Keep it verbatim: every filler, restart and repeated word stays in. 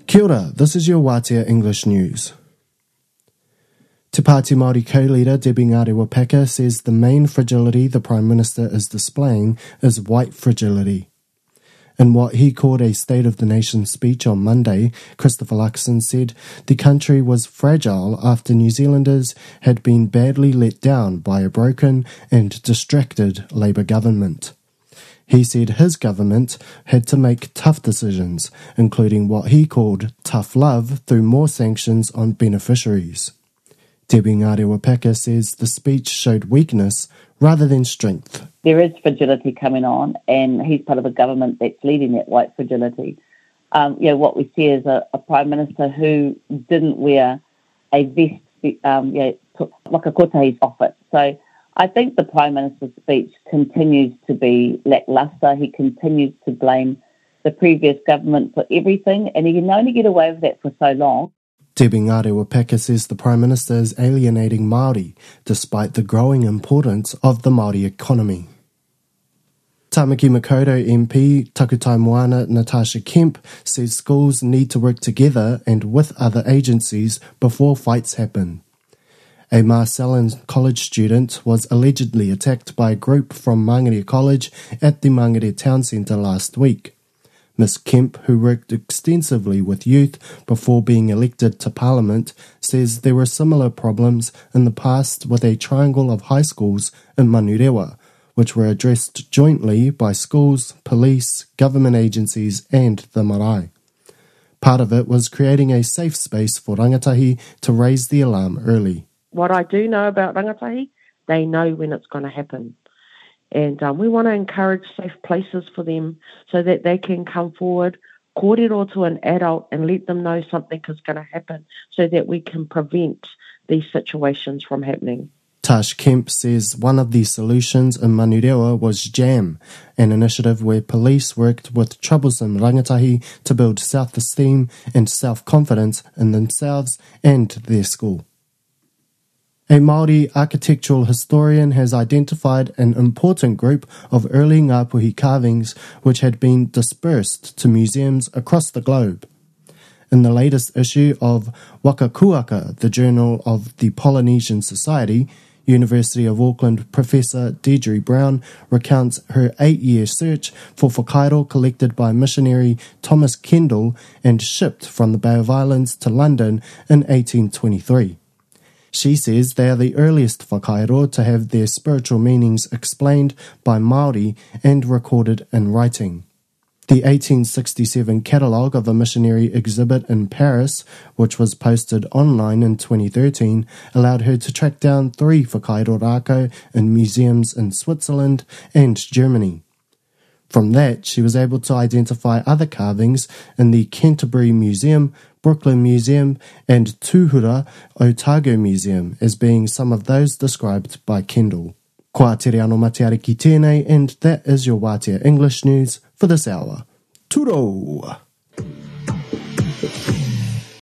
Kia ora, this is your Wātea English News. Te Pāti Māori co-leader Debbie Ngarewa-Packer says the main fragility the Prime Minister is displaying is white fragility. In what he called a State of the Nation speech on Monday, Christopher Luxon said the country was fragile after New Zealanders had been badly let down by a broken and distracted Labour government. He said his government had to make tough decisions, including what he called tough love through more sanctions on beneficiaries. Debbie Ngarewa-Packer says the speech showed weakness rather than strength. There is fragility coming on, and he's part of a government that's leading that white fragility. Um, you know, what we see is a, a Prime Minister who didn't wear a vest, um, you know, like a kotahi's off it. So I think the Prime Minister's speech continues to be lacklustre. He continues to blame the previous government for everything, and he can only get away with that for so long. Debbie Ngarewa-Packer says the Prime Minister is alienating Māori, despite the growing importance of the Māori economy. Tamaki Makaurau M P Takutai Moana Natasha Kemp says schools need to work together and with other agencies before fights happen. A Marcellin College student was allegedly attacked by a group from Mangere College at the Mangere Town Centre last week. Miss Kemp, who worked extensively with youth before being elected to Parliament, says there were similar problems in the past with a triangle of high schools in Manurewa, which were addressed jointly by schools, police, government agencies and the marae. Part of it was creating a safe space for rangatahi to raise the alarm early. What I do know about rangatahi, they know when it's going to happen. And um, we want to encourage safe places for them so that they can come forward, kōrero to an adult and let them know something is going to happen so that we can prevent these situations from happening. Tash Kemp says one of the solutions in Manurewa was JAM, an initiative where police worked with troublesome rangatahi to build self-esteem and self-confidence in themselves and their school. A Māori architectural historian has identified an important group of early Ngāpuhi carvings which had been dispersed to museums across the globe. In the latest issue of Wakakuaka, the Journal of the Polynesian Society, University of Auckland professor Deirdre Brown recounts her eight-year search for whakairo collected by missionary Thomas Kendall and shipped from the Bay of Islands to London in eighteen twenty-three. She says they are the earliest whakairo to have their spiritual meanings explained by Māori and recorded in writing. The eighteen sixty-seven catalogue of a missionary exhibit in Paris, which was posted online in twenty thirteen, allowed her to track down three whakairo rākau in museums in Switzerland and Germany. From that, she was able to identify other carvings in the Canterbury Museum, Brooklyn Museum, and Tuhura Otago Museum as being some of those described by Kendall. Kua tere anō mate ki tēnei, and that is your Wātea English News for this hour. Turo!